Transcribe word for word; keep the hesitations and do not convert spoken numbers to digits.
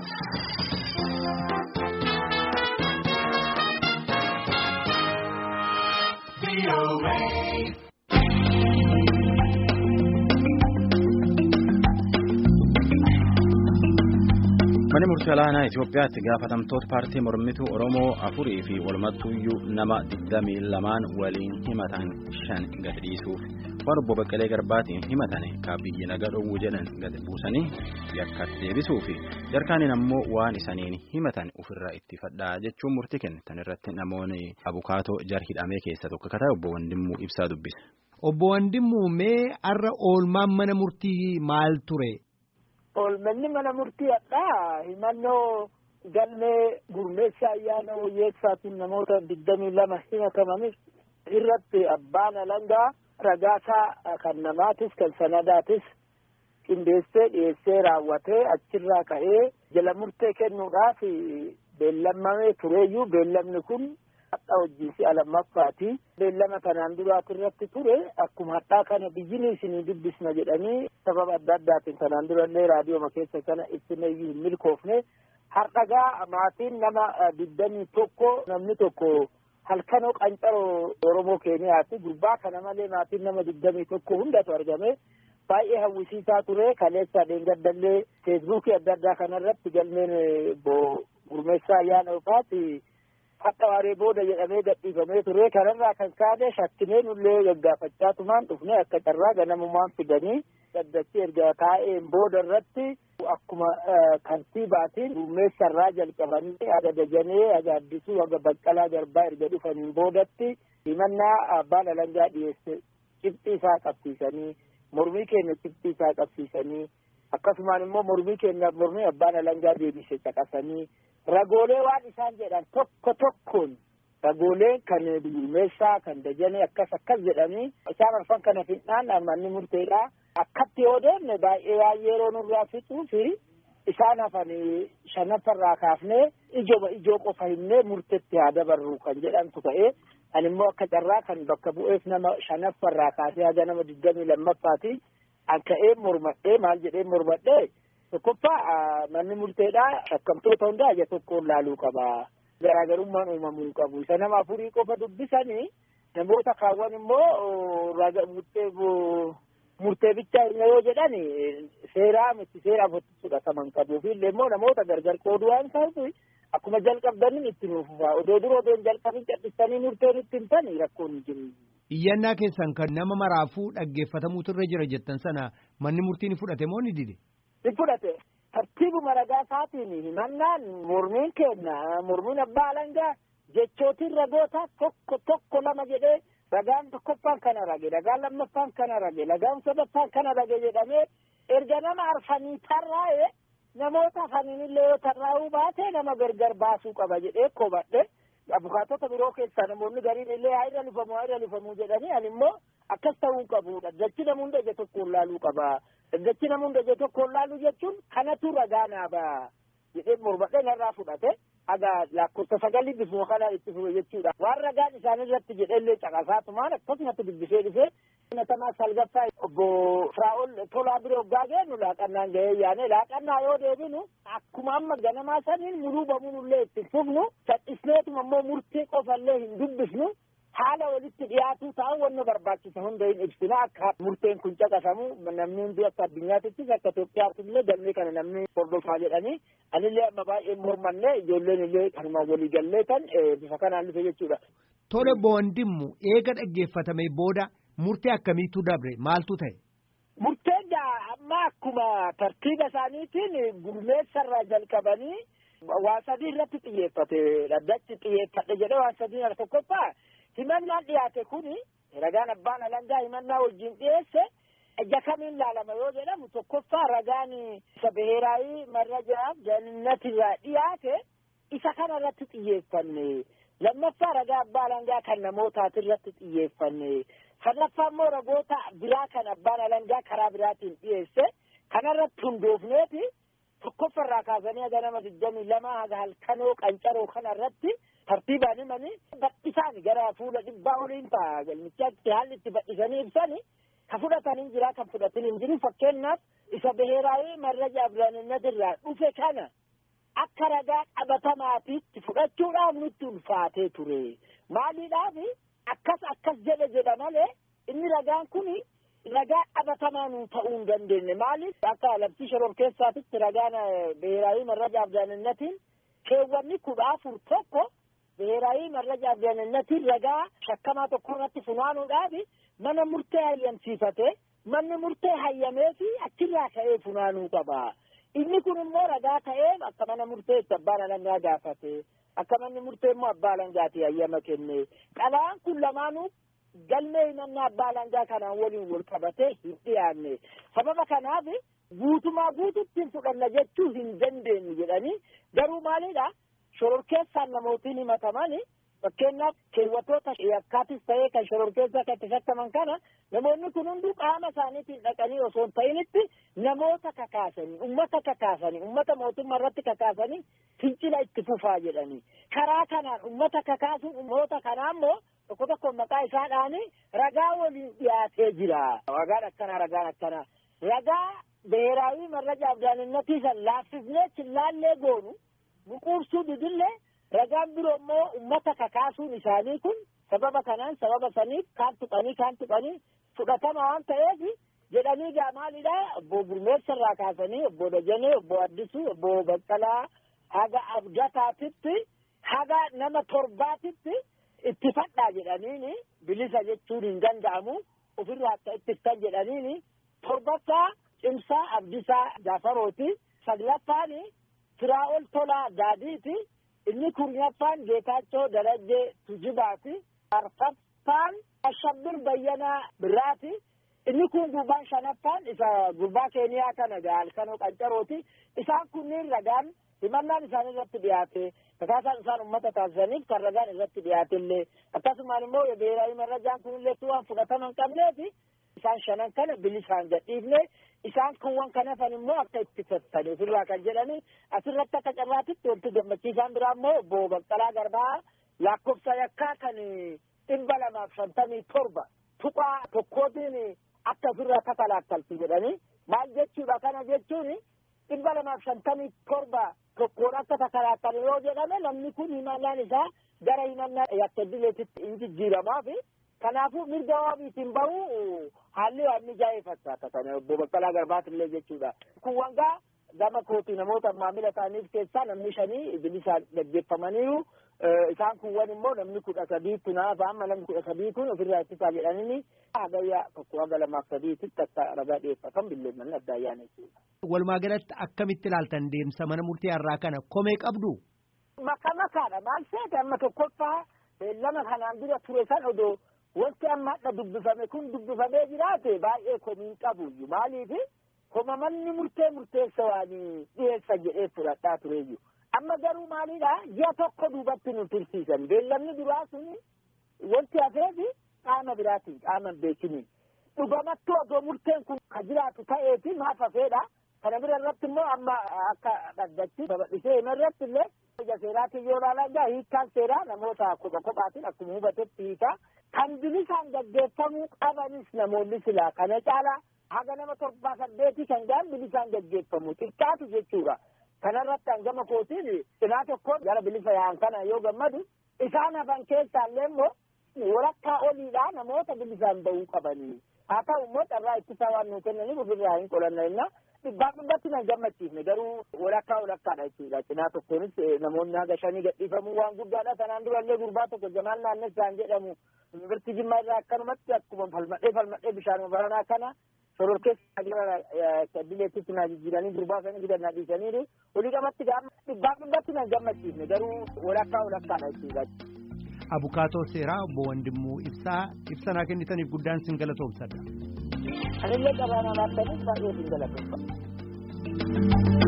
Mani murtii olaanaa Itoophiyaatti gaafatamtoota paartii mormituu Oromoo afurii fi walumattuyyuu nama digdamii lamaan waliin himatan shan gad dhiisuuf waan obbo Baqqalee Garbaatiin himatan kaabiyyi nagaa dhowwuu jedhan gad buusanii yakka deebisuu fi jarkaaniin ammoo waan isaniin himatan ofirraa itti fadhaa jechuun murtii kenne. Tan irratti namoonni abukaatoo jar hidhamee keessa tokko akka ta'e obbo Wandimmuu ibsaa dubbise. Obbo Wandimmuu mee har'a oolmaan mana murtii maal ture? Oolmanni mana murtii hadhaa himannoo galmee gurmeessaa ayyaana wayyeessaatiin namoota digdamii lama himatamaniif irratti abbaan alangaa ragaasaa kan namaatis kan sanadaatis qindeessee dhiyeessee raawwatee achirraa ka'ee jala murtee kennuudhaaf beellamamee tureeyyuu beellamni kun hadhaa wajjiin si'a lammaffaati. Beellama kanaan duraati irratti ture akkuma hadhaa kana biyyini isinii dubbisna jedhanii sababa adda addaatiin kanaan durallee raadiyooma keessa kana ibsineeyyuu hin milkoofne har'agaa maatiin nama digdamii tokko namni tokko halkanoo qancaroo Oromoo Keeniyaati. Gurbaa kana malee maatiin nama digdamii tokko hundatu argame. Baay'ee hawwisiisaa ture. Kaleessa dheengaddallee feesbuukii adda addaa kanarratti galmeen gurmeessaa ayyaana ofaati hatta waaree booda jedhamee gadhiifamee ture. Kanarraa kan kaane shakkinee nullee gaggaafachaa tumaan dhufne akka carraa ganamumaan fidanii daddachi erga taa'een booda irratti akkuma kantiibaatiin gurmeessarraa jalqabanii aga dajanee aga addisuu aga baqqalaa garbaa erga dhufaniin boodatti himannaa abbaan alangaa dhiyeesse cibxii isaa qabsiisanii mormii keenya cibxii isaa qabsiisanii akkasumaan immoo mormii keenya mormii abbaan alangaa deebise caqasanii ragoolee waan isaan jedhan tokko tokkoon ragoolee kan gurmeessaa kan dajanee akkas akkas jedhanii isaan arfan kana fidnaan manni murteedhaa akkatti yoo deemne baay'ee waan yeroo nurraa fixuu fi isaan hafan shanaffarraa kaafnee ijoma ijoo qofa himnee murteetti haa dabarru kan jedhamtu ta'ee ani immoo akka carraa kan bakka bu'eef nama shanaffarraa kaasee haga nama digdamii lammaffaati an ka'ee mormadhee maal jedhee mormadhee tokkoffaa manni murteedhaa shakkamtoota hundaa ija tokkoon laaluu qaba. Garaagarummaan uumamuu qabu. Isa nama afurii qofa dubbisanii namoota kaawwan immoo raga murtee murtee bichaa hin yoo jedhani seeraa miti seeraa fudhataman qabuu fi illee immoo namoota gargar qooduu waan ta'uuf akkuma jalqabdaniin itti nuufufaa odoo dura odoo jalqabin cadhistanii murteen itti himtanii rakkoon hin jiru. Iyyannaa keessan kan nama maraafuu dhaggeeffatamuutu irra jira jettan sana manni murtii ni fudhate moo ni dide? Ni fudhate. Tartiibuma ragaa isaatiin himannaan mormiin kenna mormiin abbaa alangaa jechootiin ragoota tokko tokko lama jedhee ragaan tokkoffaan kana rage ragaan lammaffaan kana rage ragaan sadaffaan kana rage jedhamee erga nama arfanii tarraa'e namoota afaniinillee yoo tarraa'uu baate nama gargar baasuu qaba jedhee kobadhe abukaatota biroo keessaa namoonni gariin illee haa irra lufamu haa irra lufamu jedhanii ani immoo akkas ta'uu qabudha dachi namuun ija tokkoon laaluu qaba. Dachi namuun ija tokkoon laaluu jechuun kanatu ragaa naaba jedhee mormadhee narraa fudhate aga lakkoofsa sagalii bifuma kana itti fufe jechuudha. Waan ragaan isaan irratti jedhellee caqasaatumaan akkasumatti dubbisee dhufee natamaa salgaffaa obbo Firaa'ol tolaa bira hoggaa geennu laaqannaan gahee yaane laaqannaa yoo deebinu akkuma amma ganamaa saniin muruu bamuunullee itti fufnu sadhisneetuma immoo murtee qofallee hin dubbisnu haala walitti dhiyaatuu ta'an wanna barbaachisa hunda hin ibsina akka murteen kun caqasamu namni hundi akka addunyaattis akka Itoophiyaatti illee galmee kana namni hordofaa jedhanii anillee amma baay'ee mormanne ijoolleen illee kanuma walii gallee kan bifa kanaan dhufe jechuudha. Tole obbo Wandimmu eega dhaggeeffatame booda murtee akkamiitu dabre maaltu ta'e? Murteen amma akkuma tartiiba isaaniitiin gurmeessarraa jalqabanii waan sadii irratti xiyyeeffate dhaddachi xiyyeeffadhe jedhee waan sadii tokkoffaa himannaan dhiyaate kuni ragaan abbaan alangaa himannaa wajjin dhiyeesse ija kamiin laalama yoo jedhamu tokkoffaa ragaan isa biheeraayii marrajaaf jannatirraa dhiyaate isa kana irratti xiyyeeffanne lammaffaa ragaa abbaa alangaa kan namootaati irratti xiyyeeffanne sadaffaa immoo ragoota biraa kan abbaan alangaa karaa biraatiin dhiyeesse kanarratti hundoofneeti tokkoffarraa kaasanii haga nama digdamii lama haga halkanoo qancaroo kanarratti tartiibaan himanii badhisaan gara fuula dhibbaa oliin ta'a galmichaatti haalli itti badhisanii ibsanii ka fudhatanii jira kan fudhatanii hin jiru fakkeenyaaf isa biheeraayii marraja abiraaninatirraa dhufe kana akka ragaa qabatamaatiitti fudhachuudhaaf nutti ulfaatee ture. Maaliidhaaf akkas akkas jedhe jedha malee inni ragaan kun ragaa qabatamaa nuu ta'uu hin dandeenye. Maaliif akka labsii shororkeessaatitti ragaan ብሔራዊ መረጃ ደህንነትን keewwanni kudha afur tokko ብሔራዊ መረጃ ደህንነትን ragaa shakkamaa tokko irratti funaanuudhaaf mana murtee hayyamsiifate manni murtee hayyamee fi achirraa ka'ee funaanuu qaba. Inni kun immoo ragaa ta'ee akka mana murtee itti abbaan alangaa gaafate akka manni murtee immoo abbaa alangaatti hayyama kenne. Qalaan kun lamaanuu galmee himannaa abbaa alangaa kanaan waliin wal qabatee hin dhiyaanne. Sababa kanaaf guutumaa guututti hin fudhanna jechuu hin dandeenye jedhanii garuu maalidha shororkeessaan namootiin himatamani fakkeenyaaf keewwatoota yakkaatis ta'ee kan shororkeessaa kan itti shakkaman kana namoonni kun hunduu qaama isaaniitiin dhaqanii osoo hin ta'initti namoota kakaasanii ummata kakaasanii ummata mootummaa irratti kakaasanii fincila itti fufaa jedhanii karaa kanaan ummata kakaasuun ummata kanaa immoo tokko tokko maqaa isaadhaan ragaa waliin dhiyaatee jira. Ragaan akkanaa ragaan akkanaa ragaa ብሔራዊ መረጃ ደህንነት ይሰላፍዝነ ችላሌ ጎኑ ሙቁርሱ ድድለ ረጋም ብሮሞ ኡመተ ከካሱን ኢሳኒ ኩን ሰበበ ከናን ሰበበ ሰኒ ካንቱ ቀኒ ካንቱ ቀኒ ፉዳተማ ዋን ተየዚ ጀዳኒ ጋማሊዳ ኦቦ ጉርሜስ ሰራካሰኒ ኦቦ ደጀኔ ኦቦ አዲሱ ኦቦ በቀላ ሀጋ አብዳታትት ሀጋ ነመ ቶርባትት ኢትፈዳ ጀዳኒኒ ቢሊሳ ጀቹን እንደንዳሙ ኦፍራ ተጥተን ጀዳኒኒ ቶርባታ Cimsaa Abdiisaa Jaafarooti saglaffaan Firaa'ol Tolaa Daadiiti inni kurnaffaan Geetaachoo Darajjee Tujibaati arfaffaan Ashabbir Bayyanaa Biraati inni kun gurbaan shanaffaan isa gurbaa Keeniyaa kana Gaalkanoo Qancarooti isaan kunniin ragaan himannaan isaan irratti dhiyaate kakaasan isaan ummata taasisaniif kan ragaan irratti dhiyaate illee akkasumaan immoo ብሔራዊ መረጃን kunillee waan fudhataman qabneeti isaan shanan kana bilisaan gadhiifne isaan kuwwan kanafan immoo akka itti fattane ofirraa kan jedhani asirratti akka carraatitti wanti gammachiisaan biraa immoo obbo Baqqalaa Garbaa lakkoofsa yakkaa kan dhibba lamaaf shantamii torba tuqaa tokkootiin akka ofirraa takalaakaltu jedhani maal jechuudha kana jechuun dhibba lamaaf shantamii torba tokkoon akka takalaakale yoo jedhame namni kun himannaan isaa gara himannaa yakka dileetitti hin jijjiiramaafi kanaafuu mirga waabiitiin bahu haalli waan mijaa'ee fakkaata kana obbo Baqqalaa Garbaatillee jechuudha. Kun wangaa gama kootii namoota maamila ta'aniif keessaa namni shanii bilisaan gaggeeffamaniiru isaan kuwwan immoo namni kudha sadii tunaaf amma namni kudha sadii kun ofirraa ittisaa jedhanii hagayyaa tokko haga lamaaf sadiititti akka ragaa dhiyeeffatan billeemmanni adda ayyaana jechuudha. Walumaa galatti akkamitti ilaaltan deemsa mana murtii har'aa kana komee qabdu? Maka makaadha maal seete amma tokkoffaa beellama kanaan dura ture san odoo wanti amma hadha dubbifame kun dubbifamee jiraate baay'ee komiin qabuyyuu maaliif koma manni murtee murteessa waan dhiyeessa jedhee fudhadhaa tureyyuu amma garuu maalidha ji'a tokko duubatti nu tursiisan beellamni duraa sun wanti hafeefi qaama biraatiin qaama hin beekiniin dhugamattuu odoo murteen kun ka jiraatu ta'eeti maaf hafeedha kana bira irratti immoo amma akka dhaggachi babadhisee hima irratti illee ija seeraatiin yoo ilaalan hiikkaan seeraa namoota kopha kophaatiin akkuma hubatetti hiikaa kan bilisaan gaggeeffamuu qabanis namoonni silaa kana caalaa haga nama torbaa saddeetii kan ga'an bilisaan gaggeeffamu xiqqaatu jechuudha. Kanarratti hangama kootiin cinaa tokkoon gara bilisa yaa'an kana yoo gammadu isaan hafan keessaallee immoo walakkaa oliidhaa namoota bilisaan bahuu qabanii haa ta'u immoo carraa ittisaa waan nuu kennaniif ofirraa hin qolanna dhibbaa dhibbatti nan gammachiifne garuu walakkaa walakkaadha jechuudha. Cinaa tokkoonis namoonni haga shanii gadhiifamuu waan guddaadha. Kanaan durallee gurbaa tokko Jamaal Naannessaan jedhamu Yuunivarsiitii Jimmaa irraa akkanumatti akkuma falmadhee falmadhee bishaanuma baranaa kana shororkeessa gara dileettitti naa jijjiiranii gurbaa sana fidannaa dhiisaniiru walii qabatti gaafa dhibbaa dhibbatti nan gammachiifne garuu walakkaa walakkaadha jechuudha. Abukaatoo seeraa obbo Wandimuu Ibsaa ibsa naa kennitaniif guddaan sin galatoomsadha. Anillee qabaanaa laattaniif baay'ee sin galatoomsa.